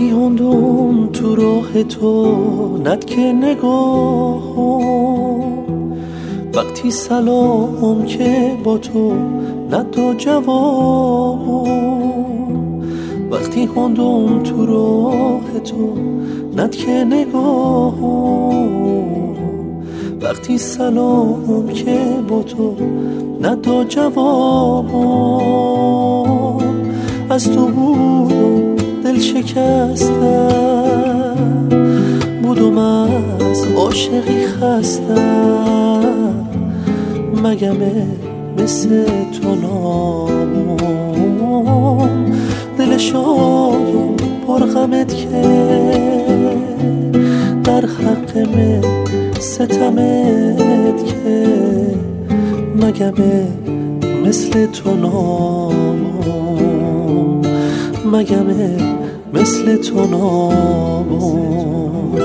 وقتی هندون تو راه تو ند که نگاهم، وقتی سلام که با تو ند جوابم، وقتی هندون تو راه تو ند که نگاهم، وقتی سلام که با تو ند جوابم، از تو بودم دل شکستم، بودم از عاشقی خستم، مگمه مثل تو نامم، دل شادم پر غمت که در حق من ستمت که، مگمه مثل تو نامم، مگمه مثل تو نامم.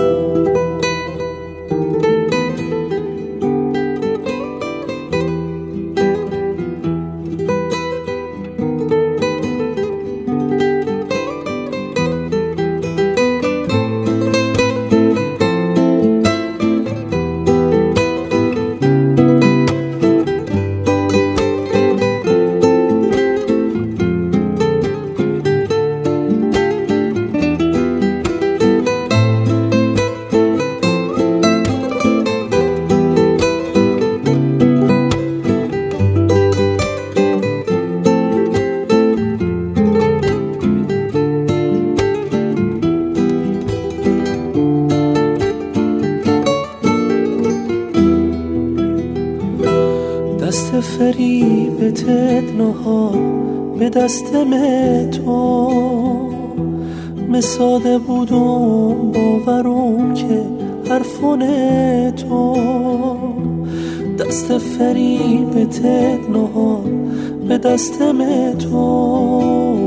دست فریبت ادنها به دستم تو، مساده بودم باورم که حرفون تو، دست فریبت ادنها به دستم تو،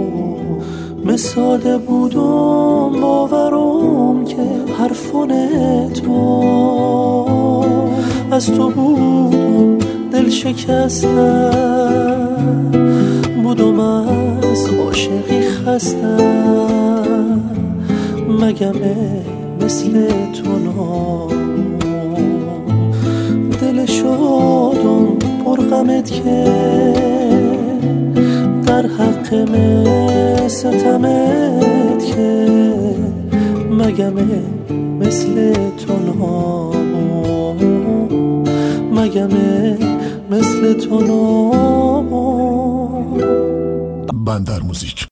مساده بودم باورم که حرفون تو، از تو بودم دل شکستم، بودم از عاشقی خستم، مگمه مثل تو نامم، دل شادم پر غمت که در حق من ستمت که، مگمه مثل تو نامم، مگمه مثل تو نامم. بندر موزیک.